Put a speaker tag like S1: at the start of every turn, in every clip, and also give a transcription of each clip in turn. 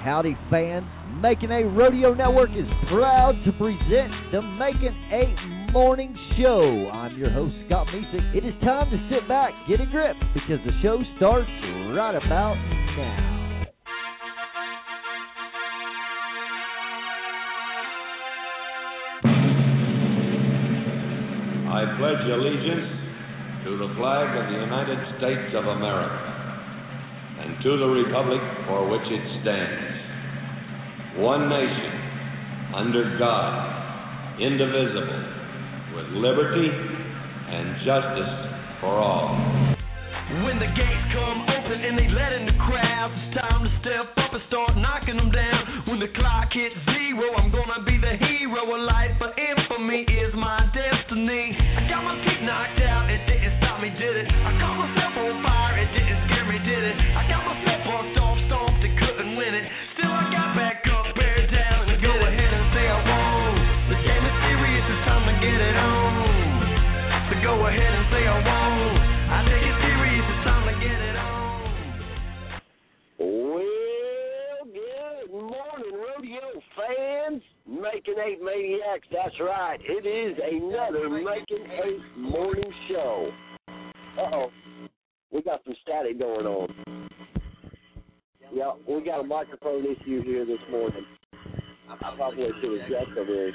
S1: howdy, fans. Macon 8 Rodeo Network is proud to present the Macon 8 Morning Show. I'm your host, Scott Mesick. It is time to sit back, get a grip, because the show starts right about now.
S2: I pledge allegiance to the flag of the United States of America and to the republic for which it stands, one nation, under God, indivisible, with liberty and justice for all.
S3: When the gates come open and they let in the crowd, it's time to step up and start knocking them down. When the clock hits zero, I'm gonna be the hero of life, but infamy is my destiny. I got my teeth knocked out, it didn't stop me, did it? I caught myself on fire, it didn't scare me, did it? I got myself bumped off, stomped, and couldn't win it. Still I got back up, bear down, and go ahead and say I won't. The game is serious, it's time to get it on. So go ahead and say I won't. I take it serious, it's time to get it on.
S4: Well, good morning, rodeo fans. Macon 8 Maniacs, that's right. It is another Macon 8 morning show. Uh-oh. We got some static going on. Yeah, we got a microphone issue here this morning. I probably should have checked on this.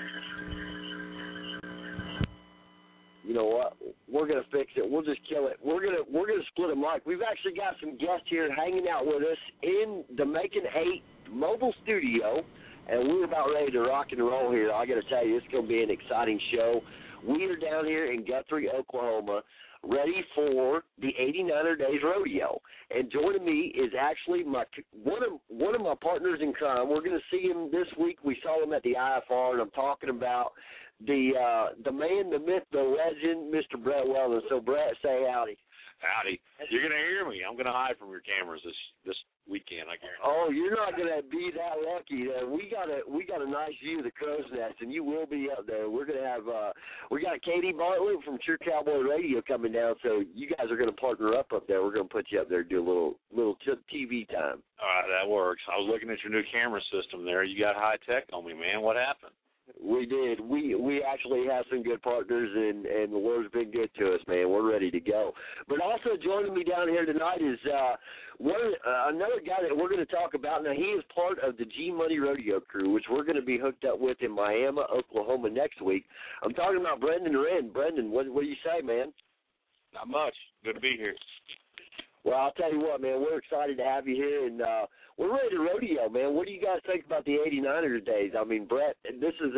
S4: You know what? We're gonna fix it. We'll just kill it. We're gonna split a mic. We've actually got some guests here hanging out with us in the Macon 8 mobile studio, and we're about ready to rock and roll here. I got to tell you, it's gonna be an exciting show. We are down here in Guthrie, Oklahoma, ready for the 89er Days Rodeo, and joining me is actually one of my partners in crime. We're gonna see him this week. We saw him at the IFR, and I'm talking about the man, the myth, the legend, Mr. Brett Weldon. So, Brett, say howdy.
S5: Howdy. You're going to hear me. I'm going to hide from your cameras this weekend, I guarantee.
S4: Oh, you're not going to be that lucky. We got a nice view of the crow's nest, and you will be up there. We're going to have we got Katie Bartlett from True Cowboy Radio coming down, so you guys are going to partner up there. We're going to put you up there and do a little TV time.
S5: All right, that works. I was looking at your new camera system there. You got high tech on me, man. What happened?
S4: We did. We actually have some good partners, and the Lord's been good to us, man. We're ready to go. But also joining me down here tonight is another guy that we're going to talk about. Now, he is part of the G-Money Rodeo crew, which we're going to be hooked up with in Miami, Oklahoma next week. I'm talking about Brendan Wren. Brendan, what do you say, man?
S5: Not much. Good to be here.
S4: Well, I'll tell you what, man, we're excited to have you here, and we're ready to rodeo, man. What do you guys think about the 89er days? I mean, Brett, this is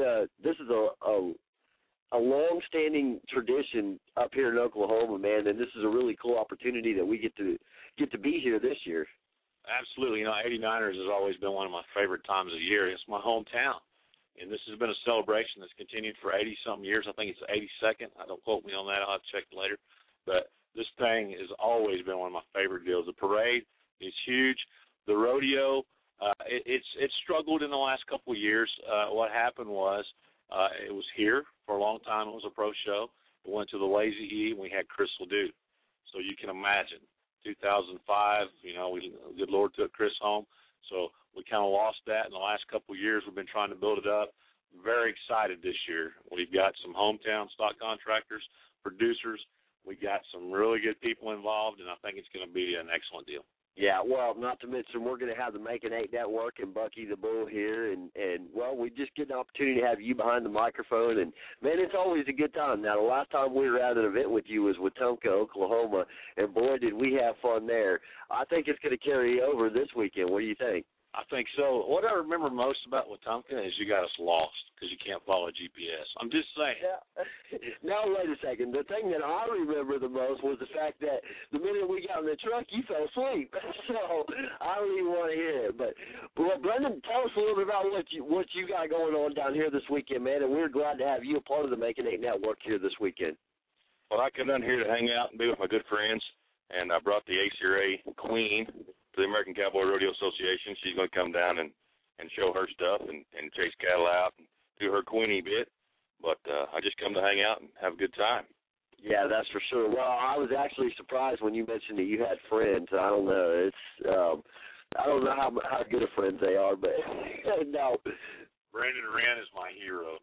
S4: a long-standing tradition up here in Oklahoma, man, and this is a really cool opportunity that we get to be here this year.
S5: Absolutely. You know, 89ers has always been one of my favorite times of year. It's my hometown, and this has been a celebration that's continued for 80-something years. I think it's the 82nd. Don't quote me on that. I'll have to check later. But this thing has always been one of my favorite deals. The parade is huge. The rodeo, it's struggled in the last couple of years. What happened was it was here for a long time. It was a pro show. We went to the Lazy E, and we had Chris Ledoux. So you can imagine, 2005, good Lord took Chris home. So we kind of lost that in the last couple of years. We've been trying to build it up. Very excited this year. We've got some hometown stock contractors, producers. We got some really good people involved, and I think it's going to be an excellent deal.
S4: Yeah, well, not to mention we're going to have the Macon 8 Network and Bucky the Bull here, and well, we just get an opportunity to have you behind the microphone, and, man, it's always a good time. Now, the last time we were at an event with you was Wetumpka, Oklahoma, and, boy, did we have fun there. I think it's going to carry over this weekend. What do you think?
S5: I think so. What I remember most about Wetumpka is you got us lost because you can't follow GPS. I'm just saying.
S4: Yeah. Now, wait a second. The thing that I remember the most was the fact that the minute we got in the truck, you fell asleep. So I don't even want to hear it. But Brendan, tell us a little bit about what you got going on down here this weekend, man. And we're glad to have you a part of the Macon 8 Network here this weekend.
S6: Well, I come down here to hang out and be with my good friends, and I brought the ACRA Queen to the American Cowboy Rodeo Association. She's going to come down and show her stuff and chase cattle out and do her Queenie bit. But I just come to hang out and have a good time.
S4: Yeah, that's for sure. Well, I was actually surprised when you mentioned that you had friends. I don't know. I don't know know how good of friends they are, but no.
S5: Brandon Wren is my hero.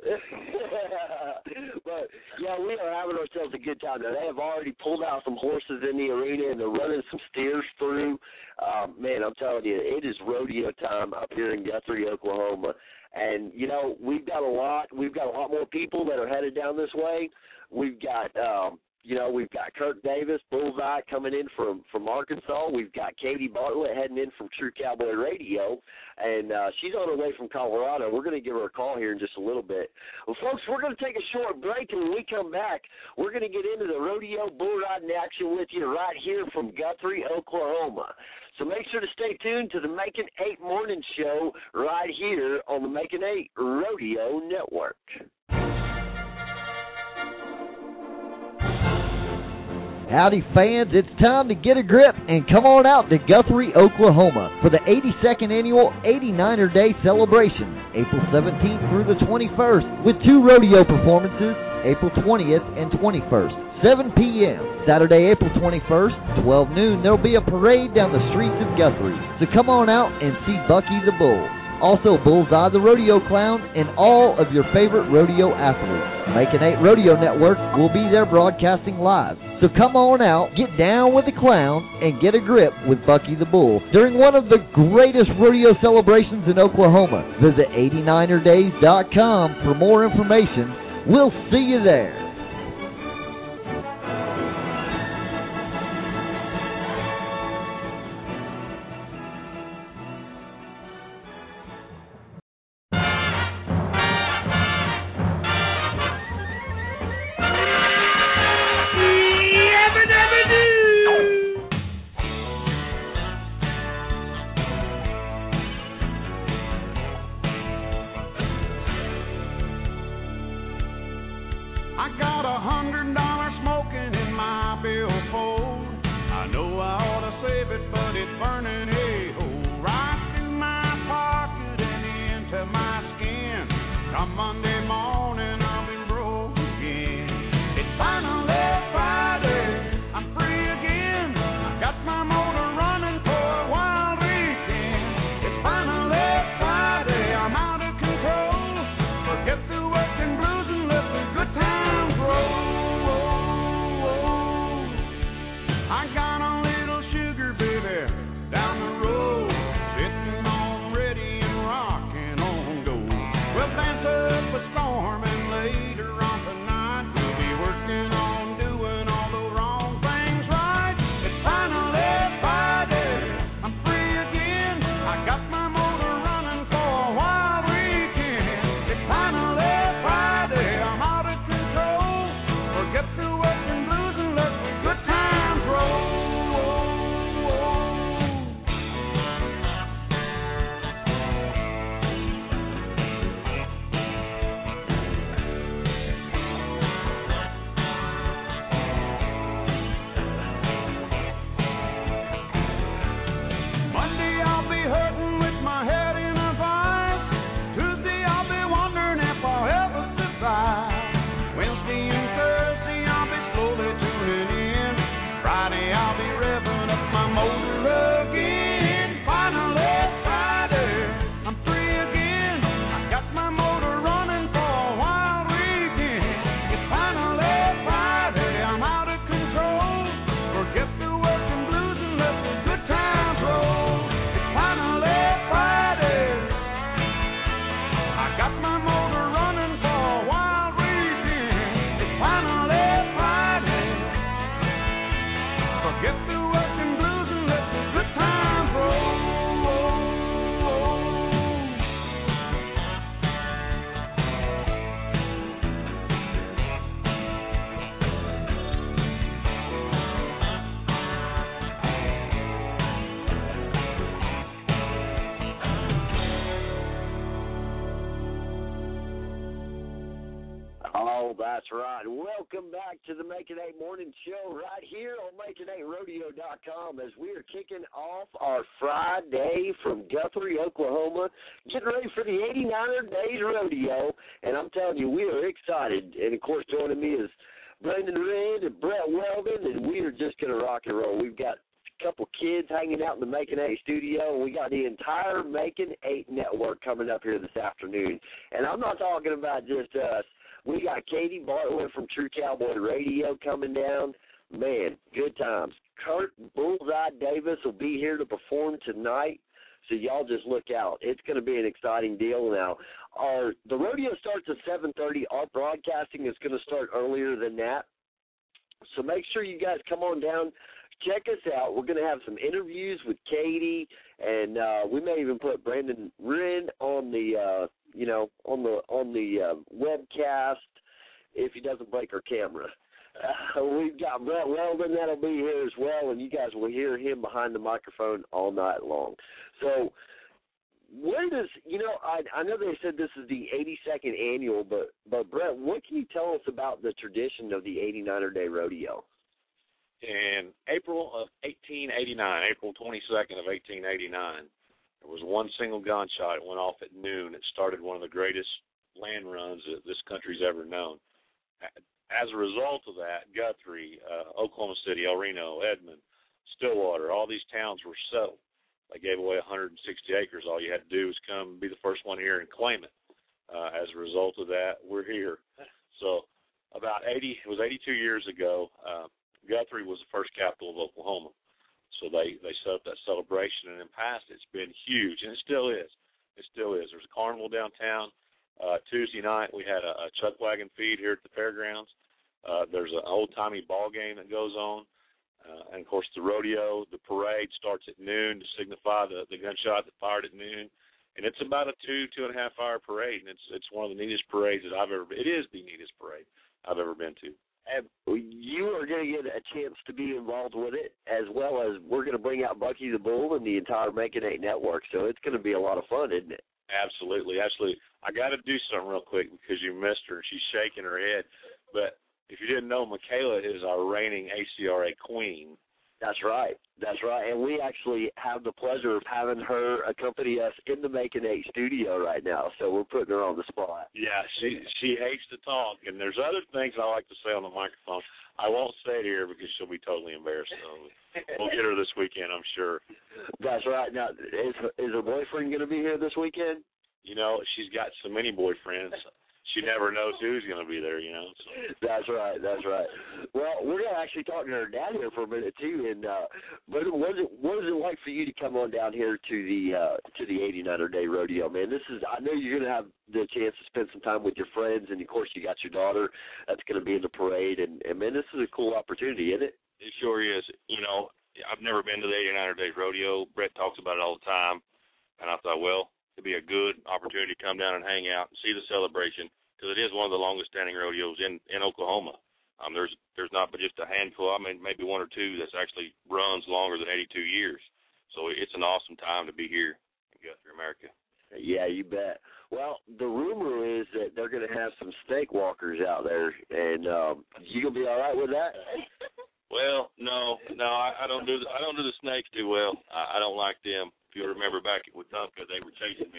S4: But, yeah, we are having ourselves a good time. Now, they have already pulled out some horses in the arena, and they're running some steers through. Man, I'm telling you, it is rodeo time up here in Guthrie, Oklahoma. And, you know, we've got a lot more people that are headed down this way. We've got we've got Kirk Davis, Bullseye, coming in from Arkansas. We've got Katie Bartlett heading in from True Cowboy Radio, and she's on her way from Colorado. We're going to give her a call here in just a little bit. Well, folks, we're going to take a short break, and when we come back, we're going to get into the rodeo bull riding action with you right here from Guthrie, Oklahoma. So make sure to stay tuned to the Making 8 Morning Show right here on the Making 8 Rodeo Network.
S1: Howdy, fans. It's time to get a grip and come on out to Guthrie, Oklahoma for the 82nd Annual 89er Day celebration, April 17th through the 21st, with 2 rodeo performances, April 20th and 21st, 7 p.m. Saturday, April 21st, 12 noon, there will be a parade down the streets of Guthrie. So come on out and see Bucky the Bull. Also, Bullseye the Rodeo Clown, and all of your favorite rodeo athletes. Making 8 Rodeo Network will be there broadcasting live. So come on out, get down with the clown, and get a grip with Bucky the Bull during one of the greatest rodeo celebrations in Oklahoma. Visit 89erdays.com for more information. We'll see you there.
S4: That's right. Welcome back to the Making 8 Morning Show right here on Making8Rodeo.com as we are kicking off our Friday from Guthrie, Oklahoma, getting ready for the 89er Days Rodeo. And I'm telling you, we are excited. And, of course, joining me is Brandon Wren and Brett Weldon, and we are just going to rock and roll. We've got couple kids hanging out in the Macon 8 studio. We got the entire Macon 8 network coming up here this afternoon. And I'm not talking about just us. We got Katie Bartlett from True Cowboy Radio coming down. Man, good times. Kurt Bullseye Davis will be here to perform tonight. So y'all just look out. It's going to be an exciting deal now. The rodeo starts at 7:30. Our broadcasting is going to start earlier than that. So make sure you guys come on down. Check us out. We're going to have some interviews with Katie, and we may even put Brandon Wren on the on the webcast if he doesn't break our camera. We've got Brett Weldon that'll be here as well, and you guys will hear him behind the microphone all night long. So where does, I know they said this is the 82nd annual, but Brett, what can you tell us about the tradition of the 89er Day Rodeo?
S5: In April of 1889, April 22nd of 1889, there was one single gunshot. It went off at noon. It started one of the greatest land runs that this country's ever known. As a result of that, Guthrie, Oklahoma City, El Reno, Edmond, Stillwater, all these towns were settled. They gave away 160 acres. All you had to do was come be the first one here and claim it. As a result of that, we're here. So it was 82 years ago, Guthrie was the first capital of Oklahoma. So they set up that celebration, and in the past it's been huge, and it still is. It still is. There's a carnival downtown. Tuesday night we had a chuck wagon feed here at the fairgrounds. There's an old-timey ball game that goes on. And, of course, the rodeo, the parade starts at noon to signify the gunshot that fired at noon. And it's about a 2.5-hour parade, and it's one of the neatest parades that I've ever been. It is the neatest parade I've ever been to.
S4: And you are going to get a chance to be involved with it, as well as we're going to bring out Bucky the Bull and the entire Macon 8 network. So it's going to be a lot of fun, isn't it?
S5: Absolutely. I got to do something real quick because you missed her. She's shaking her head. But if you didn't know, Michaela is our reigning ACRA queen.
S4: That's right. And we actually have the pleasure of having her accompany us in the Macon 8 studio right now, so we're putting her on the spot.
S5: Yeah, she hates to talk, and there's other things I like to say on the microphone. I won't say it here because she'll be totally embarrassed. So we'll get her this weekend, I'm sure. That's
S4: right. Now, is her boyfriend going to be here this weekend?
S5: She's got so many boyfriends. She never knows who's going to be there, So.
S4: That's right. Well, we're going to actually talk to her dad here for a minute, too. And but what is it like for you to come on down here to the 89er Day Rodeo, man? I know you're going to have the chance to spend some time with your friends, and, of course, you got your daughter that's going to be in the parade. And, man, this is a cool opportunity, isn't it?
S6: It sure is. I've never been to the 89er Day Rodeo. Brett talks about it all the time. And I thought, well, it'd be a good opportunity to come down and hang out and see the celebration, because it is one of the longest-standing rodeos in Oklahoma. There's not but just a handful, maybe one or two that's actually runs longer than 82 years. So it's an awesome time to be here in Guthrie, America.
S4: Yeah, you bet. Well, the rumor is that they're going to have some snake walkers out there, and you going to be all right with that?
S6: Well, no, I don't do the snakes too well. I don't like them. If you remember back with Tonka, they were chasing me.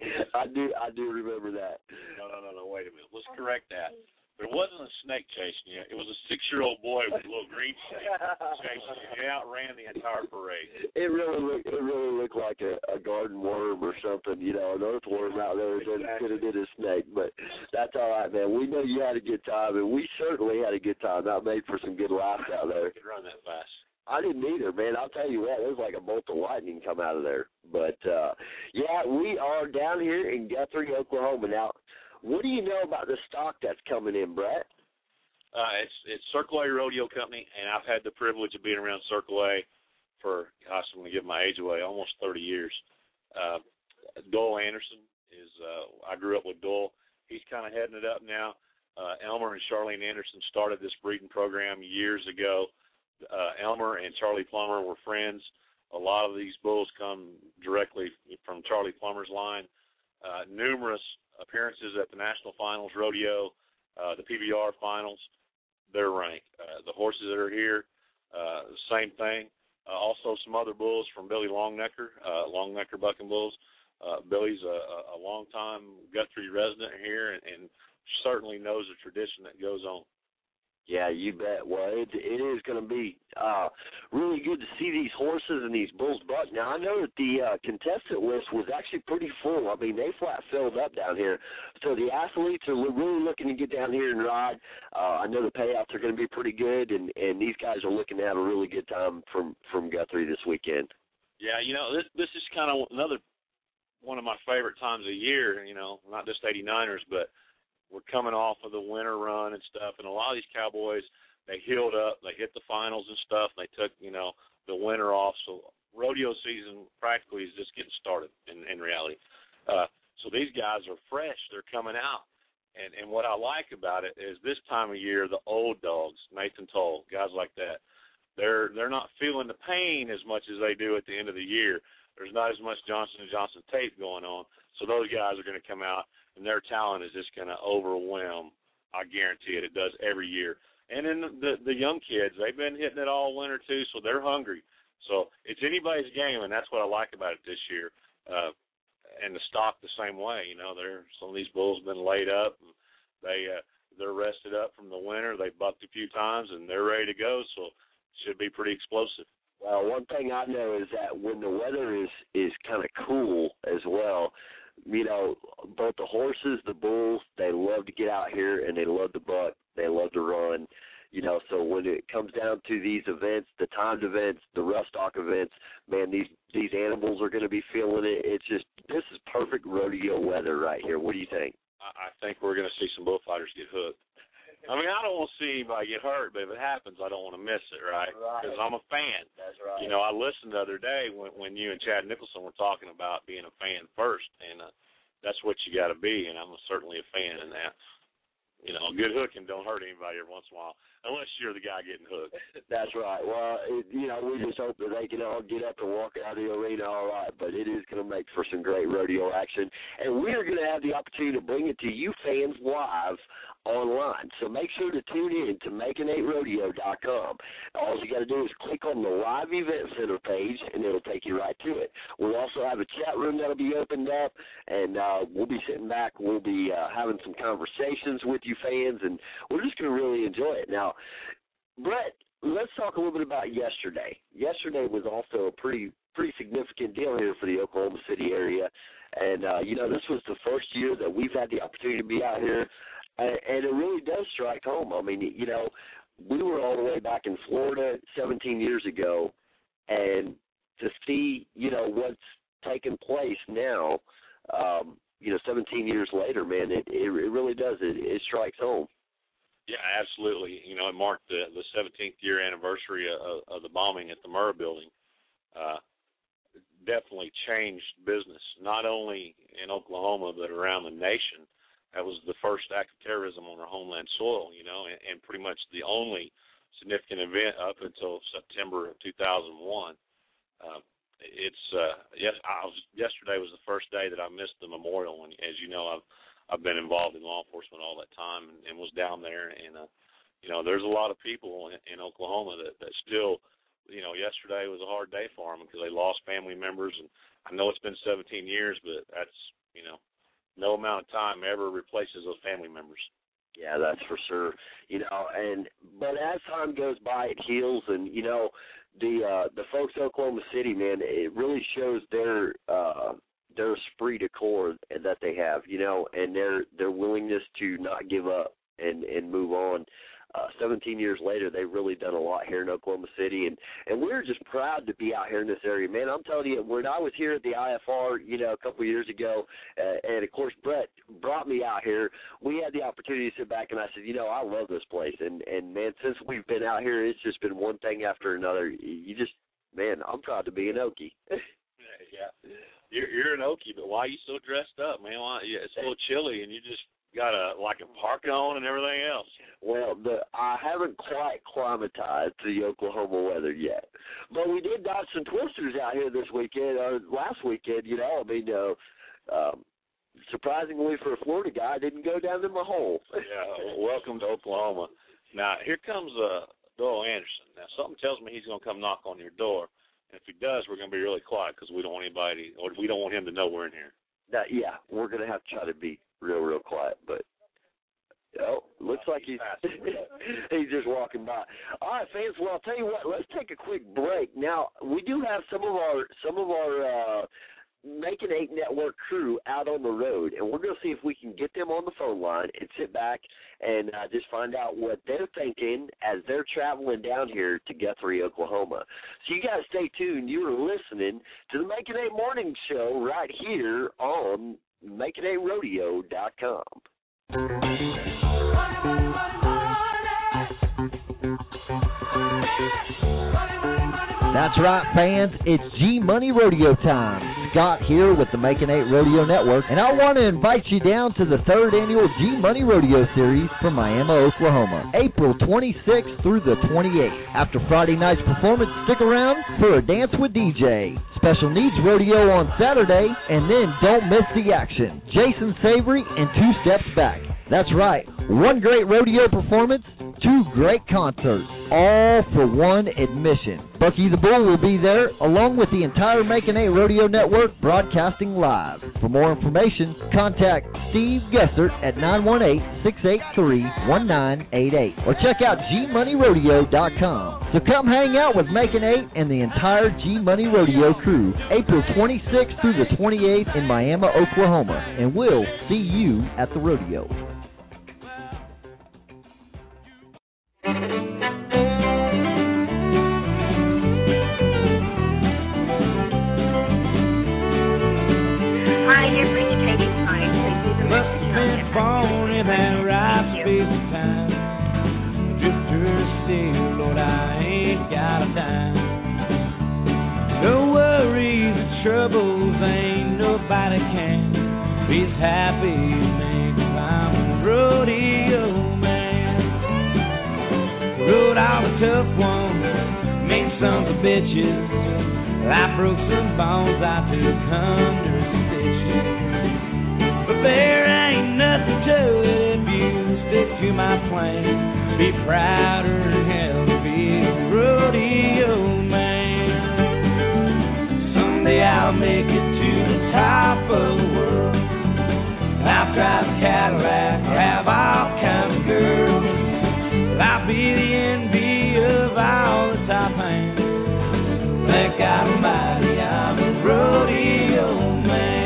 S4: I do remember that.
S5: No, wait a minute. Let's correct that. There wasn't a snake chasing you. It was a 6-year-old boy with a little green snake chasing you. He outran the entire parade.
S4: It really looked like a garden worm or something, an earthworm out there that could have did a snake. But that's all right, man. We know you had a good time, and we certainly had a good time. That made for some good laughs out there.
S5: I could run that fast.
S4: I didn't either, man. I'll tell you what, there was like a bolt of lightning come out of there. But, yeah, we are down here in Guthrie, Oklahoma. Now, what do you know about the stock that's coming in, Brett?
S5: It's Circle A Rodeo Company, and I've had the privilege of being around Circle A for, gosh, I'm going to give my age away, almost 30 years. Dole Anderson I grew up with Dole. He's kind of heading it up now. Elmer and Charlene Anderson started this breeding program years ago. Elmer and Charlie Plummer were friends. A lot of these bulls come directly from Charlie Plummer's line. Numerous appearances at the National Finals Rodeo, the PBR Finals, they're ranked. The horses that are here, same thing. Also some other bulls from Billy Longnecker, Longnecker Bucking Bulls. Billy's a long-time Guthrie resident here and certainly knows the tradition that goes on.
S4: Yeah, you bet. Well, it is going to be really good to see these horses and these bulls buck. Now, I know that the contestant list was actually pretty full. I mean, they flat filled up down here. So the athletes are really looking to get down here and ride. I know the payouts are going to be pretty good, and these guys are looking to have a really good time from Guthrie this weekend.
S5: Yeah, this is kind of another one of my favorite times of year, not just 89ers, but we're coming off of the winter run and stuff, and a lot of these cowboys, they healed up, they hit the finals and stuff, and they took, the winter off. So rodeo season practically is just getting started in reality. So these guys are fresh. They're coming out. And what I like about it is this time of year, the old dogs, Nathan Toll, guys like that, they're not feeling the pain as much as they do at the end of the year. There's not as much Johnson & Johnson tape going on. So those guys are going to come out, and their talent is just going to overwhelm. I guarantee it. It does every year. And then the young kids, they've been hitting it all winter too, so they're hungry. So it's anybody's game, and that's what I like about it this year. And the stock the same way. Some of these bulls have been laid up, and they're rested up from the winter. They bucked a few times, and they're ready to go. So it should be pretty explosive.
S4: Well, one thing I know is that when the weather is kind of cool as well, both the horses, the bulls, they love to get out here, and they love to buck. They love to run. So when it comes down to these events, the timed events, the rough stock events, man, these animals are going to be feeling it. This is perfect rodeo weather right here. What do you think?
S5: I think we're going to see some bullfighters get hooked. I mean, I don't want to see anybody get hurt, but if it happens, I don't want to miss it, right? Because I'm a fan.
S4: That's right.
S5: I listened the other day when you and Chad Nicholson were talking about being a fan first, and that's what you got to be, and I'm certainly a fan in that. A good hooking don't hurt anybody every once in a while, unless you're the guy getting hooked.
S4: That's right. Well, we just hope that they can all get up and walk out of the arena all right, but it is going to make for some great rodeo action. And we are going to have the opportunity to bring it to you fans live online. So make sure to tune in to making8rodeo.com. All you got to do is click on the live event center page, and it'll take you right to it. We'll also have a chat room that'll be opened up, and we'll be sitting back. We'll be having some conversations with you fans, and we're just going to really enjoy it. Now, Brett, let's talk a little bit about yesterday. Yesterday was also a pretty significant deal here for the Oklahoma City area, and this was the first year that we've had the opportunity to be out here. And it really does strike home. I mean, we were all the way back in Florida 17 years ago, and to see, what's taken place now, 17 years later, man, it really does. It strikes home.
S5: Yeah, absolutely. It marked the 17th year anniversary of the bombing at the Murrah building. Definitely changed business, not only in Oklahoma, but around the nation. That was the first act of terrorism on our homeland soil, and pretty much the only significant event up until September of 2001. Yesterday was the first day that I missed the memorial, and as you know, I've been involved in law enforcement all that time and was down there, and there's a lot of people in Oklahoma that still, yesterday was a hard day for them because they lost family members, and I know it's been 17 years, but that's no amount of time ever replaces those family members.
S4: Yeah, that's for sure. But as time goes by, it heals, and the folks in Oklahoma City, man, it really shows their esprit de corps that they have, and their willingness to not give up and move on. 17 years later, they've really done a lot here in Oklahoma City, and we're just proud to be out here in this area. Man, I'm telling you, when I was here at the IFR, a couple of years ago, and, of course, Brett brought me out here, we had the opportunity to sit back, and I said, I love this place. And man, since we've been out here, it's just been one thing after another. I'm proud to be an Okie.
S5: Yeah. You're an Okie, but why are you so dressed up, man? It's a little chilly, and you just got a parka on and everything else.
S4: Well, I haven't quite climatized to the Oklahoma weather yet, but we did dodge some twisters out here this weekend or last weekend. Surprisingly for a Florida guy, I didn't go down in my hole.
S5: Yeah, welcome to Oklahoma. Now here comes Doyle Anderson. Now something tells me he's going to come knock on your door, and if he does, we're going to be really quiet because we don't want him to know we're in here.
S4: Yeah, we're going to have to try to be real quiet, but Oh, looks like he's he's just walking by. All right, fans. Well, I'll tell you what. Let's take a quick break. Now, we do have some of our Making 8 Network crew out on the road, and we're going to see if we can get them on the phone line and sit back and just find out what they're thinking as they're traveling down here to Guthrie, Oklahoma. So you guys stay tuned. You are listening to the Making 8 Morning Show right here on Making8Rodeo.com.
S1: That's right, fans. It's G-Money Rodeo time. Scott here with the Making 8 Rodeo Network, and I want to invite you down to the 3rd annual G-Money Rodeo Series from Miami, Oklahoma, April 26th through the 28th. After Friday night's performance, stick around for a dance with DJ. Special Needs Rodeo on Saturday, and then don't miss the action. Jason Savory and 2 Steps Back. That's right, 1 great rodeo performance, 2 great concerts, all for 1 admission. Bucky the Bull will be there, along with the entire Making 8 Rodeo Network broadcasting live. For more information, contact Steve Gessert at 918-683-1988 or check out GMoneyRodeo.com. So come hang out with Making 8 and the entire G-Money Rodeo crew, April 26th through the 28th in Miami, Oklahoma, and we'll see you at the rodeo.
S7: No worries or troubles, ain't nobody can be as happy as me, 'cause I'm a rodeo man. Rode all the tough ones, mean sons of bitches. I broke some bones, I took hundreds of stitches. But there ain't nothing to it if you stick to my plan. Be prouder than hell to be a rodeo man. Someday I'll make it to the top of the world. I'll drive a Cadillac or have all kinds of girls. I'll be the envy of all the top hands. Thank God Almighty, I'm a rodeo man.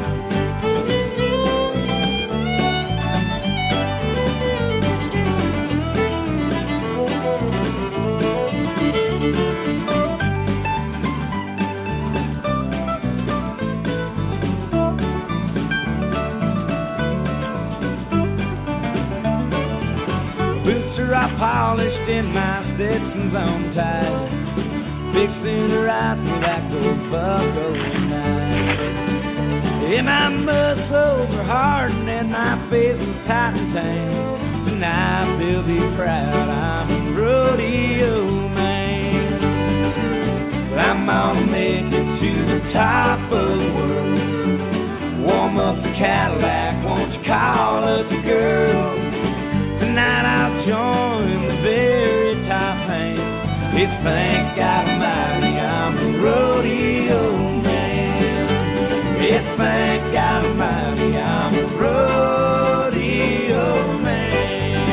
S7: I polished in my Stetson's on tight, fixing to ride for that good bucko tonight. Yeah, my muscles are hardened and my face is tight and tan. Tonight they'll be proud I'm a rodeo man. But I'm gonna make it to the top of the world. Warm up the Cadillac, won't you call up the girl? Tonight I'll join the very top hand. It's thank God Almighty, I'm a rodeo man. It's thank God Almighty, I'm a rodeo man.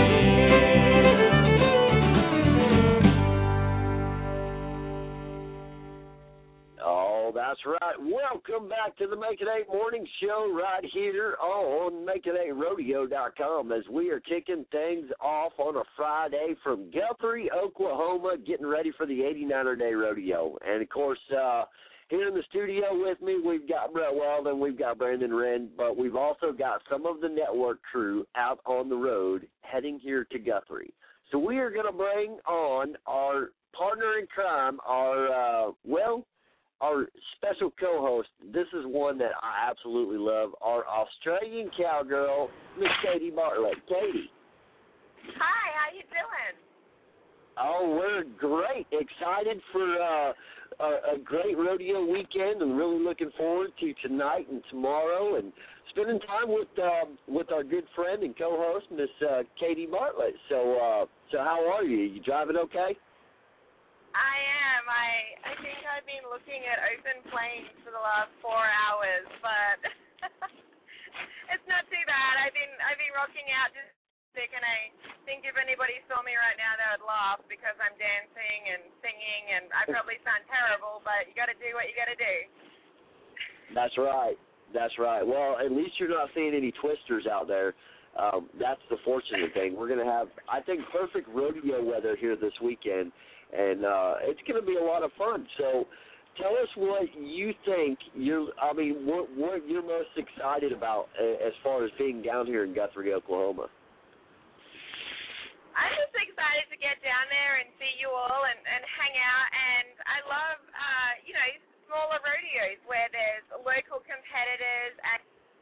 S4: Oh, that's right. Welcome back to the Making 8 Morning Show right here on Making8Rodeo.com as we are kicking things off on a Friday from Guthrie, Oklahoma, getting ready for the 89er Day Rodeo. And, of course, here in the studio with me, we've got Brett Weldon, we've got Brandon Wren, but we've also got some of the network crew out on the road heading here to Guthrie. So we are going to bring on our partner in crime, our special co-host. This is one that I absolutely love, our Australian cowgirl, Miss Katie Bartlett. Katie.
S8: Hi, how you doing?
S4: Oh, we're great. Excited for a great rodeo weekend and really looking forward to tonight and tomorrow and spending time with our good friend and co-host, Miss Katie Bartlett. So how are you? You driving okay?
S8: I am. I think I've been looking at open plains for the last 4 hours, but it's not too bad. I've been rocking out just music, and I think if anybody saw me right now, they would laugh because I'm dancing and singing, and I probably sound terrible, but you got to do what you got to do.
S4: That's right. That's right. Well, at least you're not seeing any twisters out there. That's the fortunate thing. We're going to have, I think, perfect rodeo weather here this weekend, and it's going to be a lot of fun. So tell us what you think what you're most excited about as far as being down here in Guthrie, Oklahoma.
S8: I'm just excited to get down there and see you all and hang out, and I love, smaller rodeos where there's local competitors. And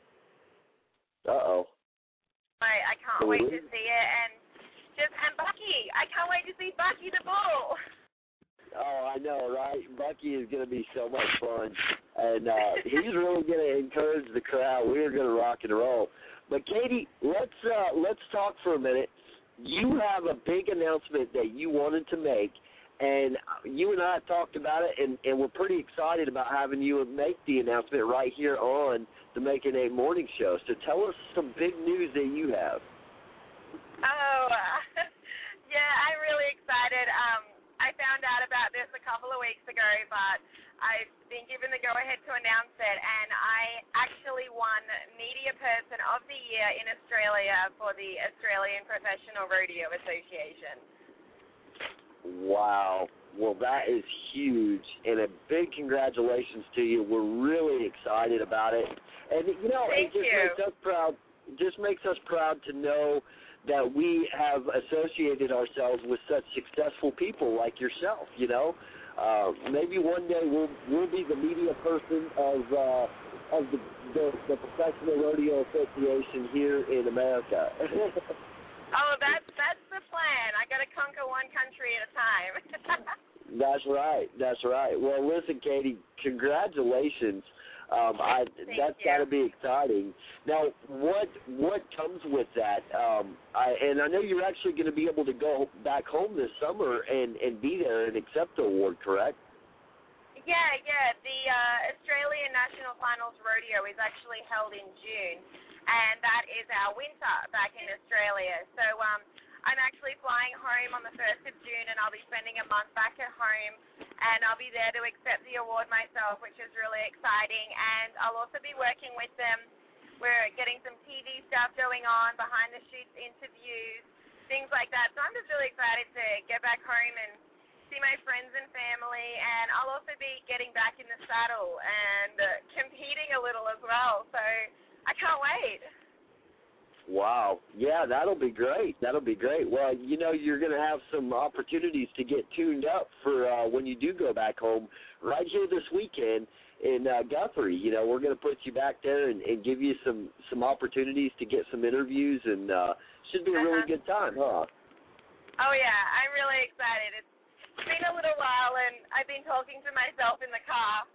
S8: I can't wait to see it, and Bucky, I can't wait to see Bucky the Bull.
S4: Oh, I know, right? Bucky is going to be so much fun, and he's really going to encourage the crowd. We're going to rock and roll. But Katie, let's talk for a minute. You have a big announcement that you wanted to make, and you and I talked about it, and we're pretty excited about having you make the announcement right here on the Making a Morning Show. So tell us some big news that you have.
S8: Oh, yeah, I'm really excited. I found out about this a couple of weeks ago, but I've been given the go-ahead to announce it, and I actually won Media Person of the Year in Australia for the Australian Professional Rodeo Association.
S4: Wow. Well, that is huge, and a big congratulations to you. We're really excited about it. And, it just makes us proud. Just makes us proud to know that we have associated ourselves with such successful people like yourself, Maybe one day we'll be the media person of the Professional Rodeo Association here in America.
S8: Oh, that's the plan. I got to conquer one country at a time.
S4: That's right. Well, listen, Katie, congratulations. That's got to be exciting. Now, what comes with that? And I know you're actually going to be able to go back home this summer and be there and accept the award, correct?
S8: Yeah. The Australian National Finals Rodeo is actually held in June, and that is our winter back in Australia. So I'm actually flying home on the 1st of June, and I'll be spending a month back at home, and I'll be there to accept the award myself, which is really exciting. And I'll also be working with them. We're getting some TV stuff going on, behind-the-scenes interviews, things like that. So I'm just really excited to get back home and see my friends and family, and I'll also be getting back in the saddle and competing a little as well. So I can't wait.
S4: Wow. Yeah, that'll be great. Well, you're going to have some opportunities to get tuned up for when you do go back home right here this weekend in Guthrie. We're going to put you back there and give you some opportunities to get some interviews, and should be a really good time, huh?
S8: Oh, yeah. I'm really excited. It's been a little while, and I've been talking to myself in the car,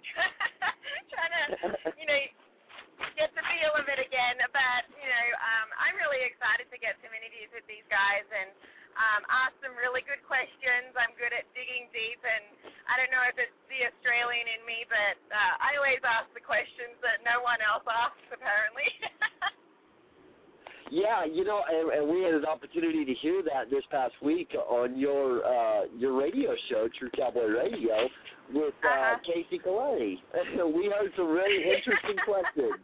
S8: trying to, get the feel of it again, but, I'm really excited to get some interviews with these guys and ask some really good questions. I'm good at digging deep, and I don't know if it's the Australian in me, but I always ask the questions that no one else asks, apparently.
S4: Yeah, and we had an opportunity to hear that this past week on your radio show, True Cowboy Radio, with Casey Kalani. We heard some really interesting questions.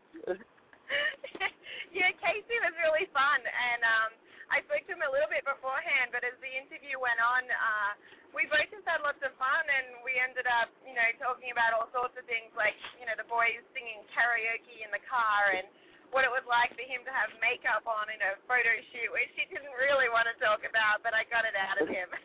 S8: Yeah, Casey was really fun, and I spoke to him a little bit beforehand, but as the interview went on, we both just had lots of fun, and we ended up, talking about all sorts of things like, the boys singing karaoke in the car and what it was like for him to have makeup on in a photo shoot, which he didn't really want to talk about, but I got it out of him.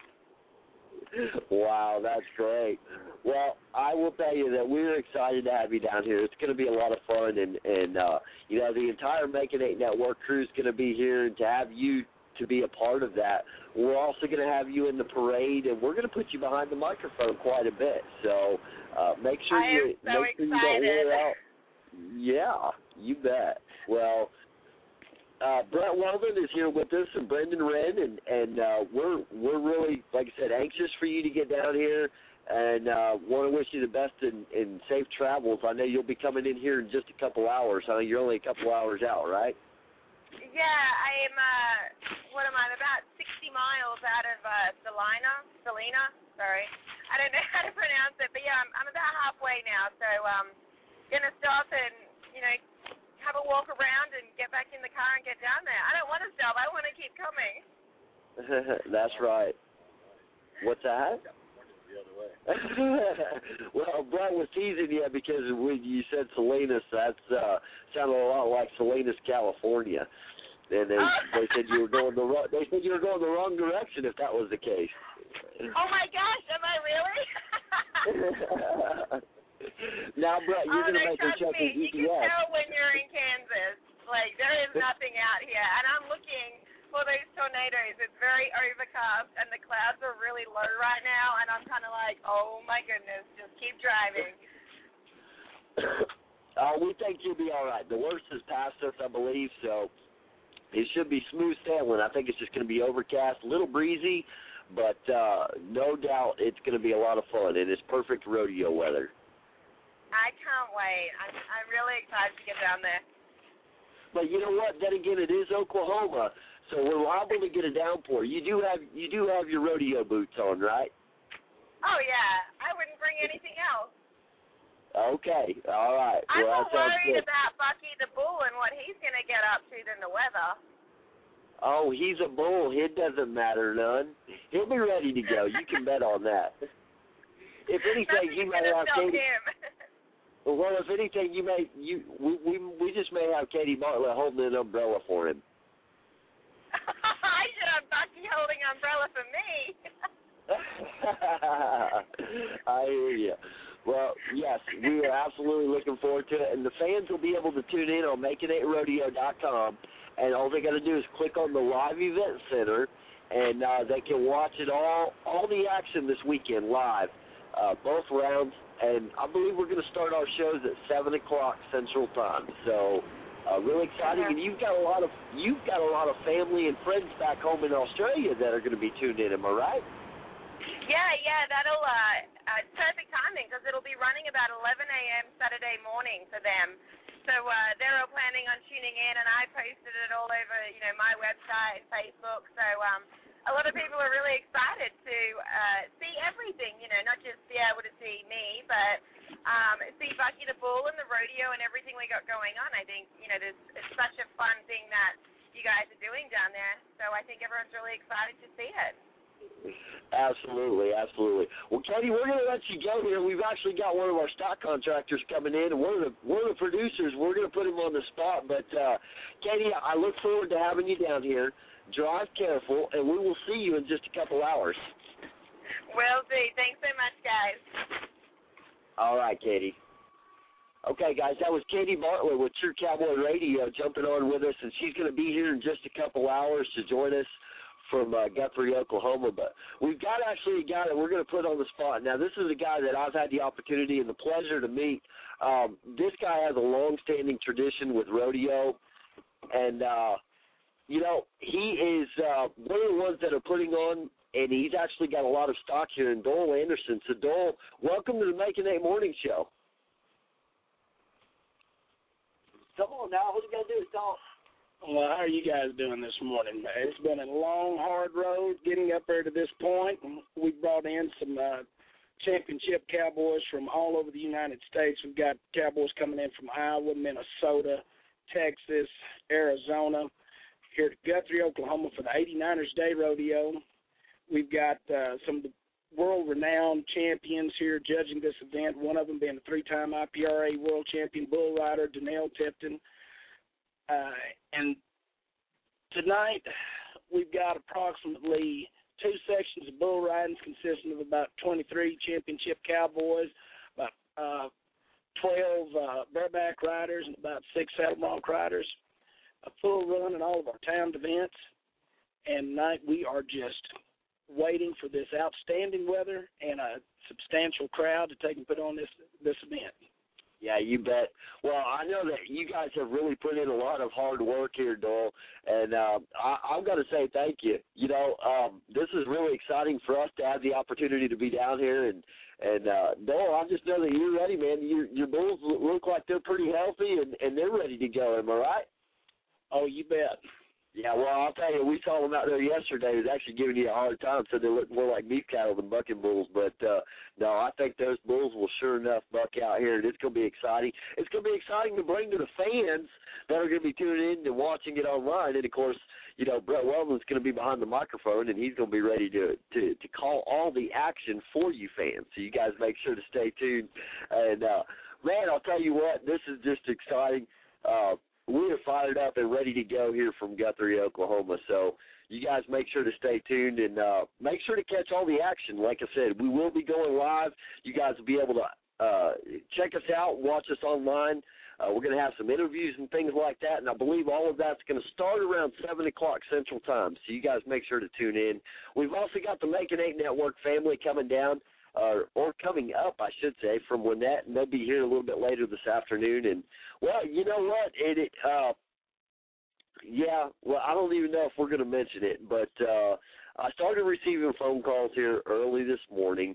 S4: Wow, that's great. Well, I will tell you that we're excited to have you down here. It's going to be a lot of fun, and the entire Making 8 Network crew is going to be here, and to have you to be a part of that. We're also going to have you in the parade, and we're going to put you behind the microphone quite a bit. So make sure you don't wear out. Yeah, you bet. Well, Brett Weldon is here with us, and Brendan Wren, and we're really, like I said, anxious for you to get down here, and want to wish you the best in safe travels. I know you'll be coming in here in just a couple hours. I know you're only a couple hours out, right?
S8: Yeah, I'm, what am I, about 60 miles out of Salina, sorry. I don't know how to pronounce it, but yeah, I'm about halfway now, so going to stop and, have a walk around and get back in the car and get down there. I don't want to stop. I want to keep coming.
S4: That's right. What's that?
S6: The other way.
S4: Well, Brett was teasing you because when you said Salinas, that sounded a lot like Salinas, California, and they said you were going the wrong direction if that was the case.
S8: Oh my gosh, am I really?
S4: Now, Brett, you're going to make her check his GPS.
S8: You can tell when you're in Kansas. Like, there is nothing out here, and I'm looking for those tornadoes. It's very overcast, and the clouds are really low right now, and I'm kind of like, oh, my goodness, just keep driving.
S4: We think you'll be all right. The worst has passed us, I believe, so it should be smooth sailing. I think it's just going to be overcast, a little breezy, but no doubt it's going to be a lot of fun, and it's perfect rodeo weather.
S8: I can't wait. I'm really excited to get down there.
S4: But you know what? Then again, it is Oklahoma, so we're liable to get a downpour. You do have your rodeo boots on, right?
S8: Oh yeah, I wouldn't bring anything else.
S4: Okay, all right.
S8: I'm
S4: more
S8: worried about Bucky the Bull and what he's going to get up to than the weather.
S4: Oh, he's a bull. It doesn't matter none. He'll be ready to go. You can bet on that. If anything, you may have Katie. Well, if anything, we just may have Katie Bartlett holding an umbrella for him.
S8: I should have Bucky holding an umbrella for me.
S4: I hear you. Well, yes, we are absolutely looking forward to it, and the fans will be able to tune in on making8rodeo.com, and all they got to do is click on the live event center, and they can watch it all the action this weekend live, both rounds. And I believe we're going to start our shows at 7 o'clock Central Time. So really exciting. And you've got a lot of family and friends back home in Australia that are going to be tuned in. Am I right?
S8: Yeah. That'll it's perfect timing because it'll be running about 11 a.m. Saturday morning for them. So they're all planning on tuning in, and I posted it all over my website and Facebook. So a lot of people are really excited to see everything, not just be able to see me, but see Bucky the Bull and the rodeo and everything we got going on. I think, it's such a fun thing that you guys are doing down there. So I think everyone's really excited to see it.
S4: Absolutely. Well, Katie, we're going to let you go here. We've actually got one of our stock contractors coming in, and one of the producers. We're going to put him on the spot. But, Katie, I look forward to having you down here. Drive careful, and we will see you in just a couple hours.
S8: Will do. Thanks so much, guys.
S4: All right, Katie. Okay, guys, that was Katie Bartlett with True Cowboy Radio jumping on with us, and she's going to be here in just a couple hours to join us from Guthrie, Oklahoma. But we've got actually a guy that we're going to put on the spot. Now, this is a guy that I've had the opportunity and the pleasure to meet. This guy has a long-standing tradition with rodeo, and he is one of the ones that are putting on, and he's actually got a lot of stock here in Doyle Anderson. So, Doyle, welcome to the Making Eight Morning Show. Come on now, what you got to do is talk.
S9: Well, how are you guys doing this morning? It's been a long, hard road getting up there to this point. We brought in some championship cowboys from all over the United States. We've got cowboys coming in from Iowa, Minnesota, Texas, Arizona, here to Guthrie, Oklahoma for the 89ers Day Rodeo. We've got some of the world-renowned champions here judging this event, one of them being a three-time IPRA world champion bull rider, Donnell Tipton. And tonight we've got approximately 2 sections of bull riding consisting of about 23 championship cowboys, about 12 bareback riders, and about 6 saddle bronc riders, a full run in all of our town events. And tonight we are just waiting for this outstanding weather and a substantial crowd to take and put on this event.
S4: Yeah, you bet. Well, I know that you guys have really put in a lot of hard work here, Doyle, and I'm going to say thank you. This is really exciting for us to have the opportunity to be down here, and Doyle, I just know that you're ready, man. Your bulls look like they're pretty healthy, and they're ready to go. Am I right?
S9: Oh, you bet.
S4: Yeah, well, I'll tell you, we saw them out there yesterday. It was actually giving you a hard time, so they look more like beef cattle than bucking bulls. But, no, I think those bulls will sure enough buck out here, and it's going to be exciting. It's going to be exciting to bring to the fans that are going to be tuning in and watching it online. And, of course, you know, Brett Weldon's going to be behind the microphone, and he's going to be ready to call all the action for you fans. So you guys make sure to stay tuned. And, man, I'll tell you what, this is just exciting. We are fired up and ready to go here from Guthrie, Oklahoma. So you guys make sure to stay tuned and make sure to catch all the action. Like I said, we will be going live. You guys will be able to check us out, watch us online. We're going to have some interviews and things like that, and I believe all of that's going to start around 7 o'clock Central Time. So you guys make sure to tune in. We've also got the Making 8 Network family coming down. Or coming up, I should say, from Winnett, and they'll be here a little bit later this afternoon. And, well, you know what? I don't even know if we're going to mention it, but I started receiving phone calls here early this morning.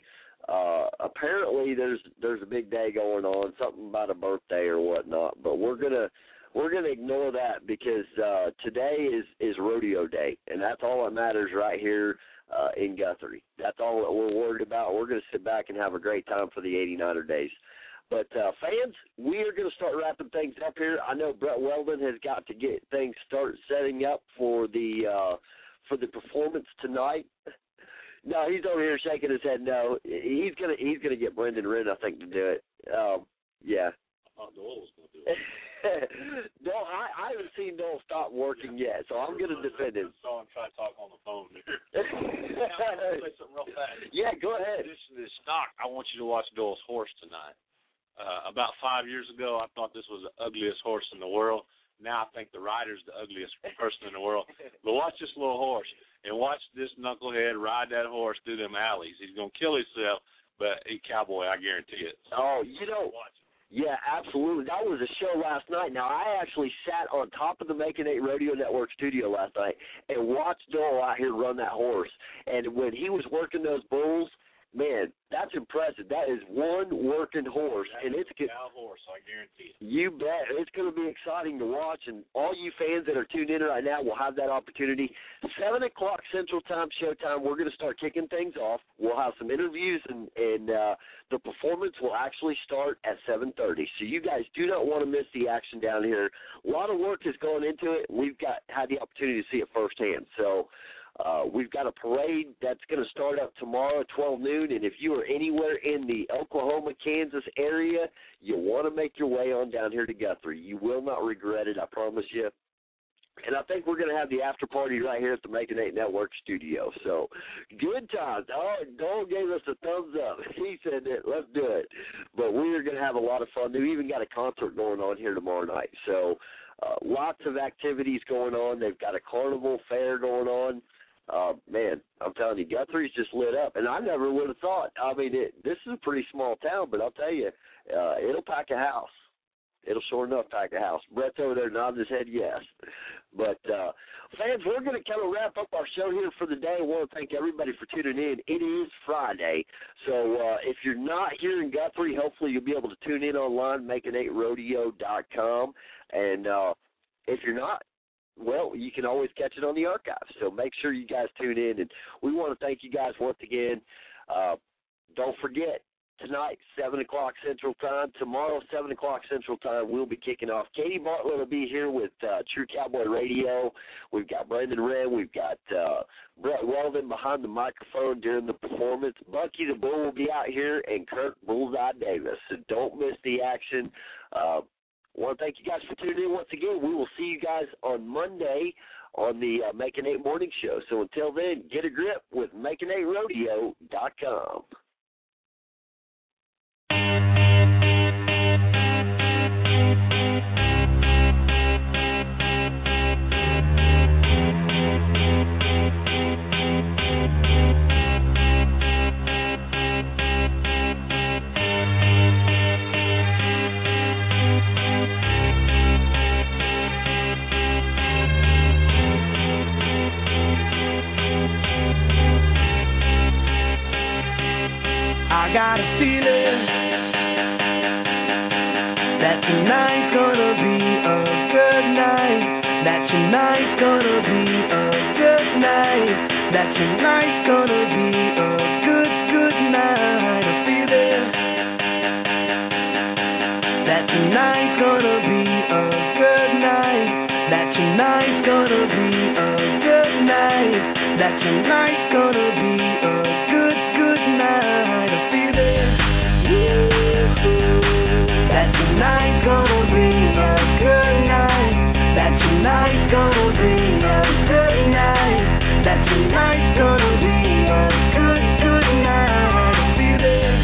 S4: Apparently there's a big day going on, something about a birthday or whatnot, but we're gonna ignore that because today is rodeo day, and that's all that matters right here in Guthrie. That's all that we're worried about. We're going to sit back and have a great time for the 89er days. But, fans, we are going to start wrapping things up here. I know Brett Weldon has got to get things start setting up for the performance tonight. No, he's over here shaking his head no. He's gonna get Brendan Wren, I think, to do it. Yeah.
S5: I thought Doyle was going to do it.
S4: No, I haven't seen Noel stop working yet, so I'm going to defend him.
S5: I saw him try to talk on the phone here. Now, I'll say something real fast.
S4: Yeah, go ahead.
S5: This stock, I want you to watch Doyle's horse tonight. About 5 years ago, I thought this was the ugliest horse in the world. Now I think the rider's the ugliest person in the world. But watch this little horse, and watch this knucklehead ride that horse through them alleys. He's going to kill himself, but he's cowboy, I guarantee it. So
S4: oh, you know.
S5: Watch it.
S4: Yeah, absolutely. That was a show last night. Now, I actually sat on top of the Making 8 Radio Network studio last night and watched Doyle out here run that horse. And when he was working those bulls, man, that's impressive. That is one working horse.
S5: That's
S4: and it's
S5: a cow horse, I guarantee it.
S4: You bet. It's going to be exciting to watch, and all you fans that are tuned in right now will have that opportunity. 7 o'clock Central Time, showtime, we're going to start kicking things off. We'll have some interviews, and the performance will actually start at 7:30. So you guys do not want to miss the action down here. A lot of work has gone into it. We've had the opportunity to see it firsthand. So we've got a parade that's going to start up tomorrow at 12 noon, and if you are anywhere in the Oklahoma, Kansas area, you want to make your way on down here to Guthrie. You will not regret it, I promise you. And I think we're going to have the after party right here at the Making 8 Network studio. So, good times. Oh, Doyle gave us a thumbs up. He said that, let's do it. But we are going to have a lot of fun. They've even got a concert going on here tomorrow night. So, lots of activities going on. They've got a carnival fair going on. Man, I'm telling you, Guthrie's just lit up. And I never would have thought. I mean, this is a pretty small town, but I'll tell you, it'll pack a house. It'll sure enough pack a house. Brett's over there nodding his head yes. But, fans, we're going to kind of wrap up our show here for the day. I want to thank everybody for tuning in. It is Friday. So if you're not here in Guthrie, hopefully you'll be able to tune in online, making8rodeo.com. And if you're not, well, you can always catch it on the archives. So make sure you guys tune in. And we want to thank you guys once again. Don't forget, tonight, 7 o'clock Central Time. Tomorrow, 7 o'clock Central Time, we'll be kicking off. Katie Bartlett will be here with True Cowboy Radio. We've got Brendan Wren. We've got Brett Weldon behind the microphone during the performance. Bucky the Bull will be out here, and Kirk Bullseye Davis. So don't miss the action. I want to thank you guys for tuning in once again. We will see you guys on Monday on the Making 8 Morning Show. So until then, get a grip with making8rodeo.com.
S7: I got a feeling that tonight's gonna be a good night. that tonight's gonna be a good night, that tonight's gonna be a good, good night. I feel it. That tonight's gonna be a good night, that tonight's gonna be a good night, that tonight's gonna be a good, good night. I feel it. That tonight's gonna be a good night, that tonight's gonna be a good night, that tonight's gonna be a good, good night. I feel it.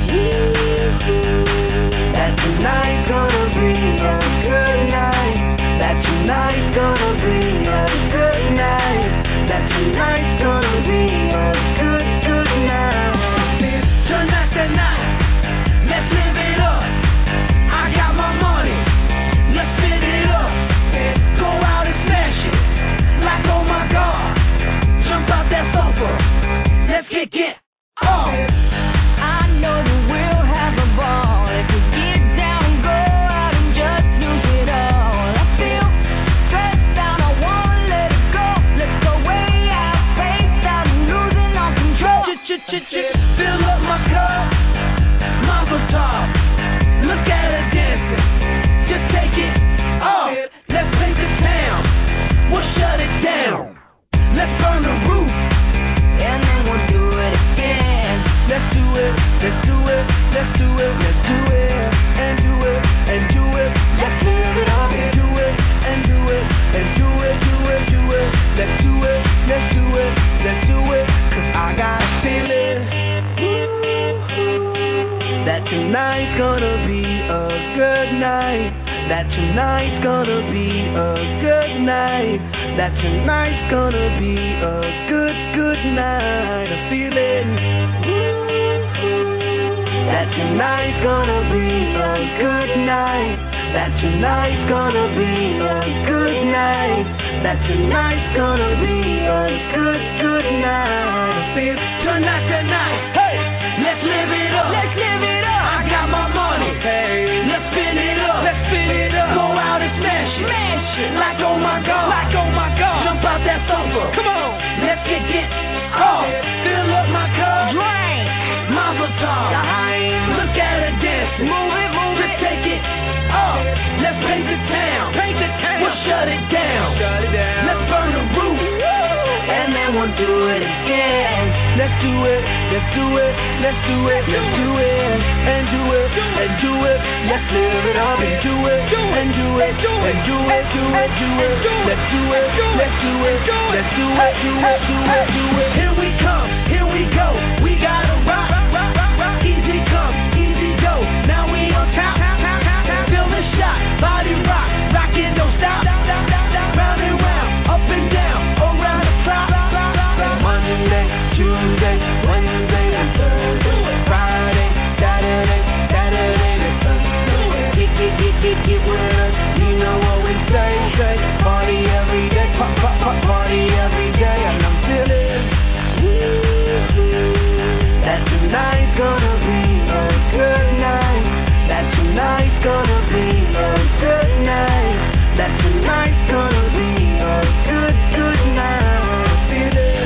S7: That tonight's gonna be a good night, that tonight's gonna be a good night, that tonight's gonna be a good, good night. Tonight, let's live it up. I got my money, let's spend it up. Go out and smash it, like oh my God. Jump out that sofa, let's kick it off. I know that we'll have a ball if we get down and go out and just lose it all. I feel stressed out, I wanna let it go. Let's go way out, face out, and losing all control. Fill up my cup, Mazel Tov. Look at her dancing, just take it off. Let's paint the town, we'll shut it down. Let's burn the roof, and then we'll do it again. Let's do it, let's do it, let's do it, let's do it, and do it, and do it. Let's live it up and do it, and do it, and do it, do it, do it. Let's do it, let's do it, let's do it. 'Cause I got a feeling that tonight's gonna be a good night, that tonight's gonna be a good night, that tonight's gonna be a good, good night. I feel it. That tonight's gonna be a good night, that tonight's gonna be a good night, that tonight's gonna be a good, good night. I feel tonight, hey, let's live it up, let's live it up. I got my money, hey, let's spin it up, let's spin it up. Go out and smash it, like oh my God, like oh my God. Jump out that sofa, come on, let's kick it off. Fill up my cup, drink, Mazel Tov. Look at her dancing, move it, just take it off. Let's paint the town, we'll shut it down. Let's burn the roof, and then we'll do it again. Let's do it, let's do it, let's do it, let's do it, and do it, and do it. Let's live it up and do it, and do it, and do it, do it, do it. Let's do it, let's do it, let's do it, do it, do it, do it. Here we come, here we go. We gotta rock, rock, rock, rock. Easy come, easy go. Now we on top, feel the shot, body rock, rock it, don't stop. Round and round, up and down, around the clock. Monday, Tuesday, Wednesday, and Thursday, Friday, Saturday, and Sunday. Get with us, you know what we say. Party every day, party every day, and I'm feeling that tonight's gonna be a good night, that tonight's gonna be a good night, that tonight's gonna be a good, good night. I feel it.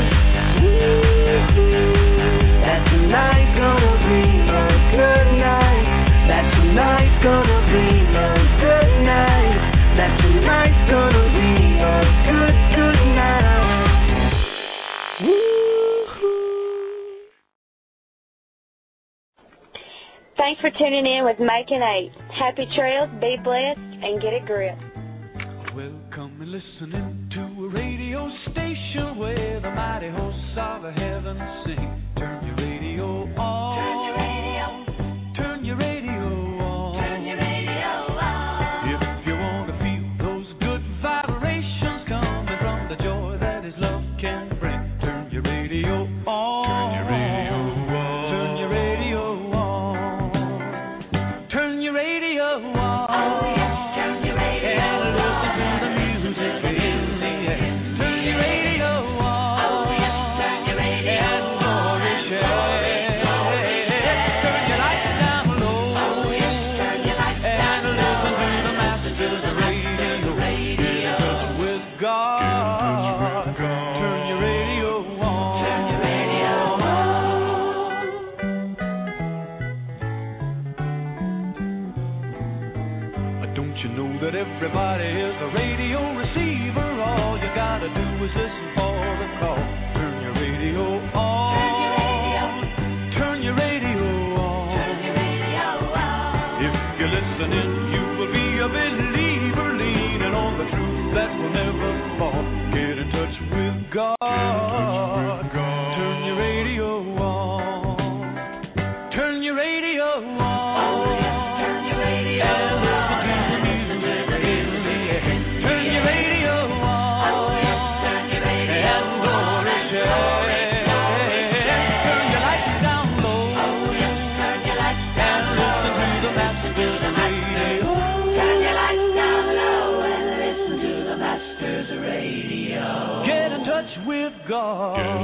S7: That tonight's gonna be a good night, that tonight's gonna be a good night, that tonight's gonna be a good, good night.
S10: Thanks for tuning in with Making 8. Happy trails, be blessed, and get a grip.
S7: Welcome and listening to a radio station where the mighty hosts of heaven sing. Turn your radio on. Turn your radio. Turn your radio on. Turn your radio on. If you want to feel those good vibrations coming from the joy that His love can bring, turn your radio on. Turn your radio on. Turn your radio on. Turn your radio on. Oh, yes, turn your radio on. And listen to the music in the air. Turn your radio on. Oh, yes, turn your radio on. And Don't you know that everybody is a radio receiver? All you gotta do is listen for the call. Turn your radio on. Turn your radio on. Turn your radio on. If you're listening, you will be a believer, leaning on the truth that will never fall. Get in touch with God. Turn your radio on. Turn your radio on. Oh, yes, turn your radio on. God.